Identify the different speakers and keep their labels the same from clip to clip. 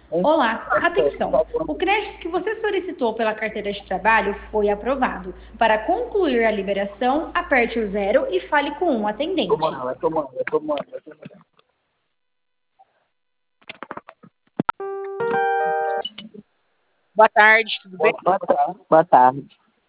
Speaker 1: Olá, atenção! O crédito que você solicitou pela carteira de trabalho foi aprovado. Para concluir a liberação, aperte o zero e fale com um atendente.
Speaker 2: Boa tarde, tudo bem?
Speaker 3: Boa tarde.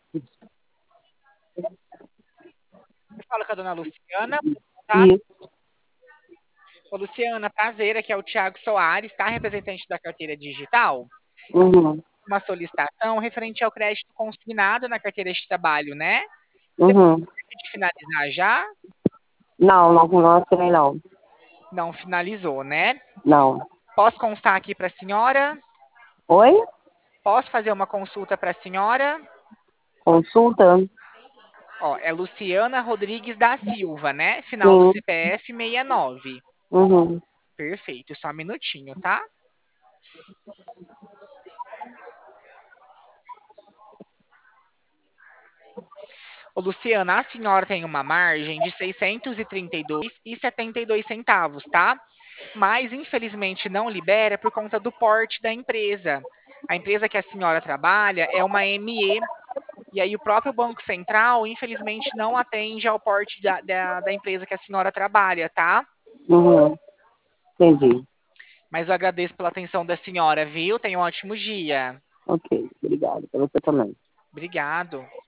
Speaker 2: Eu falo com a dona Luciana, tá?
Speaker 3: Isso.
Speaker 2: Ô, Luciana, prazer, aqui é o Thiago Soares, tá? Representante da carteira digital.
Speaker 3: Uhum.
Speaker 2: Uma solicitação referente ao crédito consignado na carteira de trabalho, né? Você
Speaker 3: Uhum.
Speaker 2: pode finalizar já?
Speaker 3: Não assinei não.
Speaker 2: Não finalizou, né?
Speaker 3: Não.
Speaker 2: Posso constar aqui para a senhora?
Speaker 3: Oi?
Speaker 2: Posso fazer uma consulta para a senhora?
Speaker 3: Consulta?
Speaker 2: Ó, é Luciana Rodrigues da Silva, né? Final do
Speaker 3: Sim.
Speaker 2: CPF 69.
Speaker 3: Uhum.
Speaker 2: Perfeito, só um minutinho, tá? Ô, Luciana, a senhora tem uma margem de 632,72 centavos, tá? Mas infelizmente não libera por conta do porte da empresa. A empresa que a senhora trabalha é uma ME, e aí o próprio Banco Central, infelizmente, não atende ao porte da empresa que a senhora trabalha, tá?
Speaker 3: Uhum. Entendi.
Speaker 2: Mas eu agradeço pela atenção da senhora, viu? Tenha um ótimo dia.
Speaker 3: Ok. Obrigado. Pra você também.
Speaker 2: Obrigado.